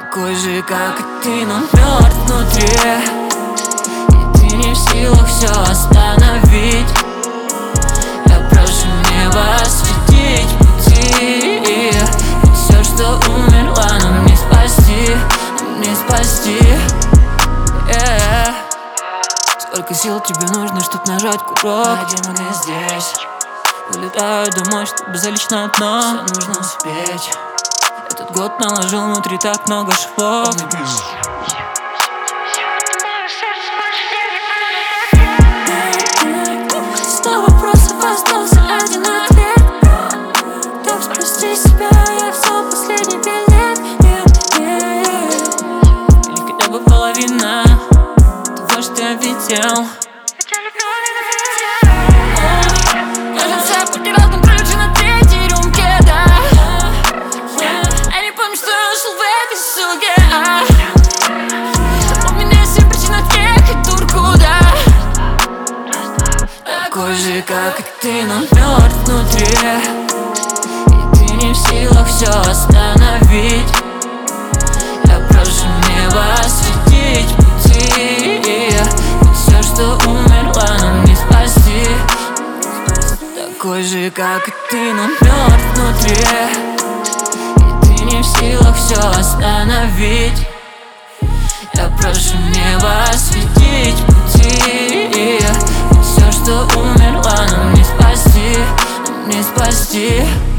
Такой же, как и ты, но мертв внутри. И ты не в силах все остановить. Я прошу небо осветить пути. И все, что умерло, нам не спасти, нам не спасти. Сколько сил тебе нужно, чтоб нажать курок? А демоны здесь. Улетаю домой, чтобы залечь на дно. Все нужно успеть. Этот год наложил внутри так много швов. Сто вопросов, остался один ответ. Так спроси себя, я все последний билет. Или хотя бы половина того, что я видел. Такой же, как и ты, но мертв внутри. И ты не в силах все остановить. Я прошу небо осветить пути. И все, что умерло, нам не спасти. Такой же, как и ты, но мертв внутри. И ты не в силах все остановить. Я прошу небо осветить пути. И все, что умерло, нам не спасти, нам не спасти.